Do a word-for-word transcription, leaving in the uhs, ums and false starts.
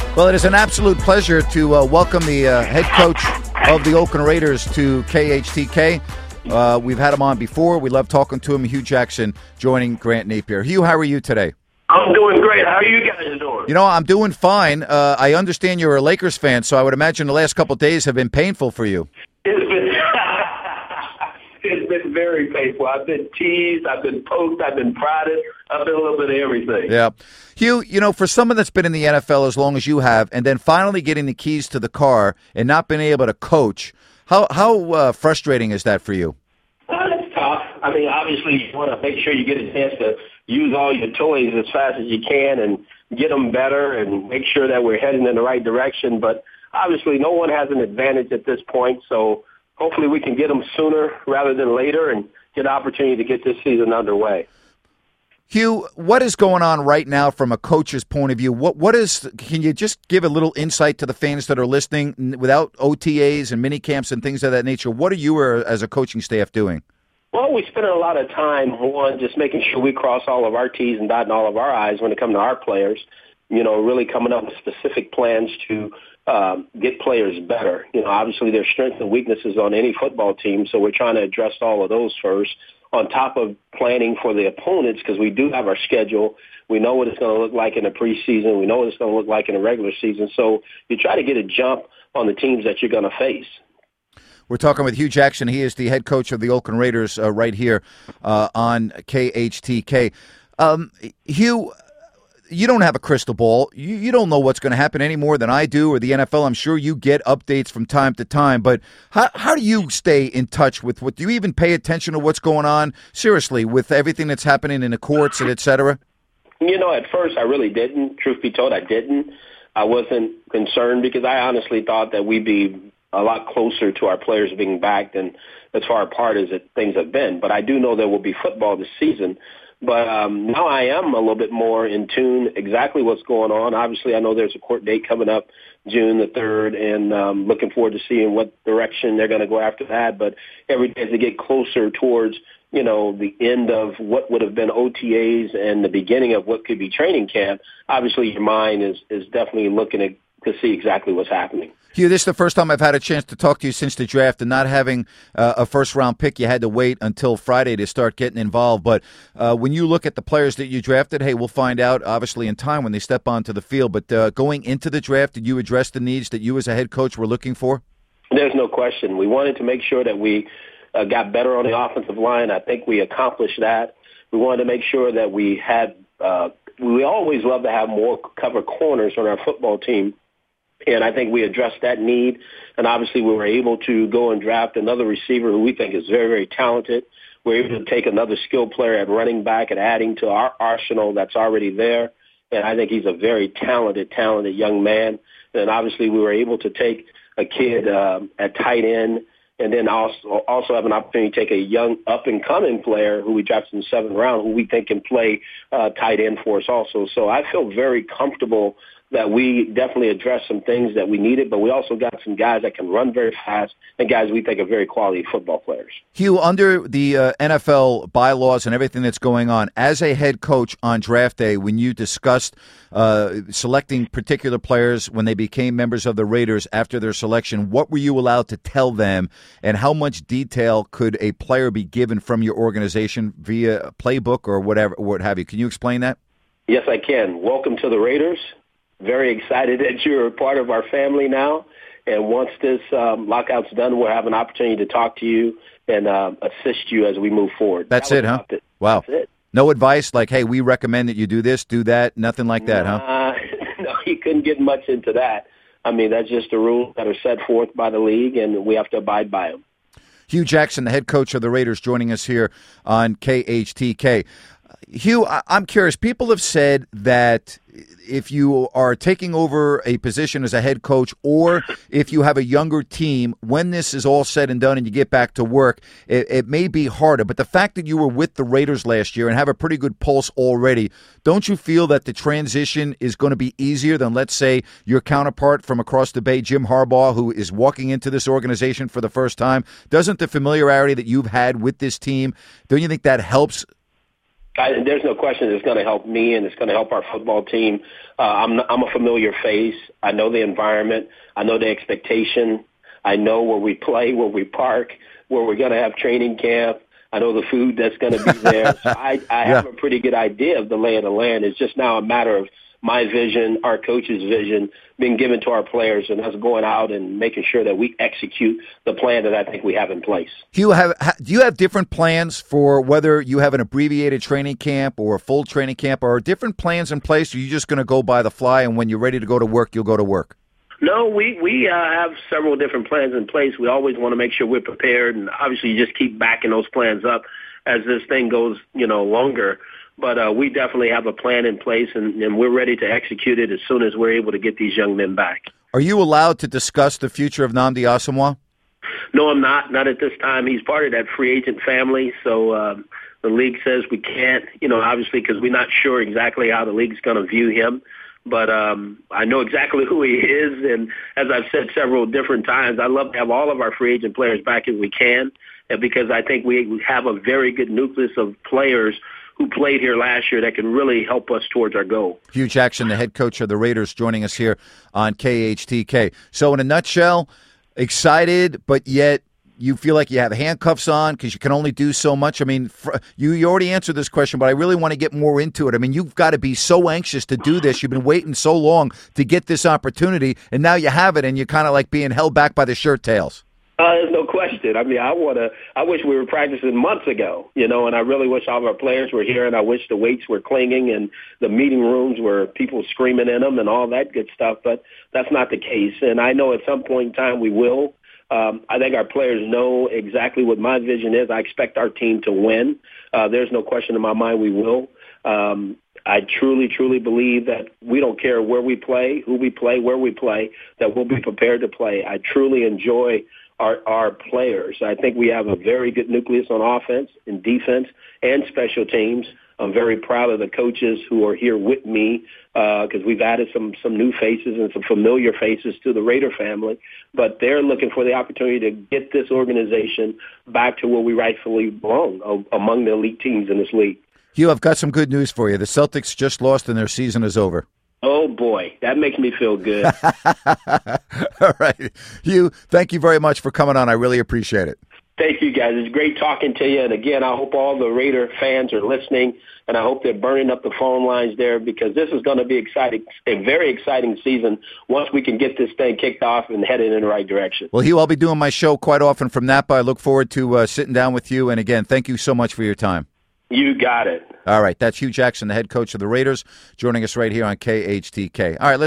Well, it is an absolute pleasure to uh, welcome the uh, head coach of the Oakland Raiders to K H T K. Uh, we've had him on before. We love talking to him. Hugh Jackson joining Grant Napier. Hugh, how are you today? I'm doing great. How are you guys doing? You know, I'm doing fine. Uh, I understand you're a Lakers fan, so I would imagine the last couple of days have been painful for you. It's been, it's been very painful. I've been teased. I've been poked. I've been prodded. I've been a little bit of everything. Yeah. Hugh, you know, for someone that's been in the N F L as long as you have, and then finally getting the keys to the car and not being able to coach, how, how uh, frustrating is that for you? Well, it's tough. I mean, obviously, you want to make sure you get a chance to use all your toys as fast as you can and get them better and make sure that we're heading in the right direction. But obviously, no one has an advantage at this point, so hopefully we can get them sooner rather than later and get an opportunity to get this season underway. Hugh, what is going on right now from a coach's point of view? What what is? Can you just give a little insight to the fans that are listening without O T As and mini camps and things of that nature? What are you as a coaching staff doing? Well, we spend a lot of time, one, just making sure we cross all of our T's and dotting all of our I's when it comes to our players, you know, really coming up with specific plans to um, get players better. You know, obviously there's strengths and weaknesses on any football team, so we're trying to address all of those first, on top of planning for the opponents, because we do have our schedule. We know what it's going to look like in the preseason. We know what it's going to look like in the regular season. So you try to get a jump on the teams that you're going to face. We're talking with Hugh Jackson. He is the head coach of the Oakland Raiders uh, right here uh, on K H T K. Um, Hugh, you don't have a crystal ball. You, you don't know what's going to happen any more than I do or the N F L. I'm sure you get updates from time to time. But how, how do you stay in touch with what? Do you even pay attention to what's going on, seriously, with everything that's happening in the courts and et cetera? You know, at first I really didn't. Truth be told, I didn't. I wasn't concerned because I honestly thought that we'd be a lot closer to our players being back than as far apart as it, things have been. But I do know there will be football this season. But um, now I am a little bit more in tune exactly what's going on. Obviously, I know there's a court date coming up June the third, and um, looking forward to seeing what direction they're going to go after that. But every day as they get closer towards, you know, the end of what would have been O T As and the beginning of what could be training camp, obviously your mind is, is definitely looking at, to see exactly what's happening. Hugh, this is the first time I've had a chance to talk to you since the draft, and not having uh, a first-round pick, you had to wait until Friday to start getting involved. But uh, when you look at the players that you drafted, hey, we'll find out, obviously, in time when they step onto the field. But uh, going into the draft, did you address the needs that you as a head coach were looking for? There's no question. We wanted to make sure that we uh, got better on the offensive line. I think we accomplished that. We wanted to make sure that we had uh, – we always love to have more cover corners on our football team. And I think we addressed that need. And obviously we were able to go and draft another receiver who we think is very, very talented. We're able to take another skilled player at running back and adding to our arsenal that's already there. And I think he's a very talented, talented young man. And obviously we were able to take a kid um, at tight end, and then also also have an opportunity to take a young up-and-coming player who we drafted in the seventh round who we think can play uh, tight end for us also. So I feel very comfortable that we definitely addressed some things that we needed, but we also got some guys that can run very fast and guys we think are very quality football players. Hugh, under the uh, N F L bylaws and everything that's going on, as a head coach on draft day, when you discussed uh, selecting particular players when they became members of the Raiders after their selection, what were you allowed to tell them, and how much detail could a player be given from your organization via a playbook or whatever, what have you? Can you explain that? Yes, I can. Welcome to the Raiders. Very excited that you're a part of our family now. And once this um, lockout's done, we'll have an opportunity to talk to you and uh, assist you as we move forward. That's that it, huh? It. Wow. That's it. No advice like, hey, we recommend that you do this, do that, nothing like that, nah, huh? No, you couldn't get much into that. I mean, that's just the rules that are set forth by the league, and we have to abide by them. Hugh Jackson, the head coach of the Raiders, joining us here on K H T K. Hugh, I'm curious. People have said that if you are taking over a position as a head coach, or if you have a younger team, when this is all said and done and you get back to work, it, it may be harder. But the fact that you were with the Raiders last year and have a pretty good pulse already, don't you feel that the transition is going to be easier than, let's say, your counterpart from across the bay, Jim Harbaugh, who is walking into this organization for the first time? Doesn't the familiarity that you've had with this team, don't you think that helps? I, there's no question it's going to help me and it's going to help our football team. Uh, I'm, I'm a familiar face. I know the environment. I know the expectation. I know where we play, where we park, where we're going to have training camp. I know the food that's going to be there. So I, I have yeah. a pretty good idea of the lay of the land. It's just now a matter of my vision, our coach's vision being given to our players, and us going out and making sure that we execute the plan that I think we have in place. Do you have, do you have different plans for whether you have an abbreviated training camp or a full training camp, or are different plans in place, or are you just going to go by the fly, and when you're ready to go to work, you'll go to work? No, we, we uh, have several different plans in place. We always want to make sure we're prepared, and obviously you just keep backing those plans up as this thing goes, you know, longer. But uh, we definitely have a plan in place, and, and we're ready to execute it as soon as we're able to get these young men back. Are you allowed to discuss the future of Nnamdi Asomugha? No, I'm not. Not at this time. He's part of that free agent family, so um, the league says we can't, you know, obviously because we're not sure exactly how the league's going to view him. But um, I know exactly who he is, and as I've said several different times, I love to have all of our free agent players back if we can, because I think we have a very good nucleus of players who played here last year that can really help us towards our goal. Hue Jackson, the head coach of the Raiders, joining us here on K H T K. So in a nutshell, excited, but yet you feel like you have handcuffs on because you can only do so much. I mean, fr- you, you already answered this question, but I really want to get more into it. I mean, you've got to be so anxious to do this. You've been waiting so long to get this opportunity, and now you have it, and you're kind of like being held back by the shirt tails. Uh, there's no question. I mean, I want to. I wish we were practicing months ago, you know, and I really wish all of our players were here, and I wish the weights were clinging and the meeting rooms were people screaming in them and all that good stuff. But that's not the case, and I know at some point in time we will. Um, I think our players know exactly what my vision is. I expect our team to win. Uh, there's no question in my mind we will. Um, I truly, truly believe that we don't care where we play, who we play, where we play, that we'll be prepared to play. I truly enjoy Our, our players. I think we have a very good nucleus on offense and defense and special teams. I'm very proud of the coaches who are here with me because uh, we've added some some new faces and some familiar faces to the Raider family. But they're looking for the opportunity to get this organization back to where we rightfully belong, uh, among the elite teams in this league. Hugh, I've got some good news for you. The Celtics just lost and their season is over. Oh, boy, that makes me feel good. All right. Hugh, thank you very much for coming on. I really appreciate it. Thank you, guys. It's great talking to you. And, again, I hope all the Raider fans are listening, and I hope they're burning up the phone lines there because this is going to be exciting, a very exciting season once we can get this thing kicked off and headed in the right direction. Well, Hugh, I'll be doing my show quite often from Napa. I look forward to uh, sitting down with you. And, again, thank you so much for your time. You got it. All right. That's Hue Jackson, the head coach of the Raiders, joining us right here on K H T K. All right, let's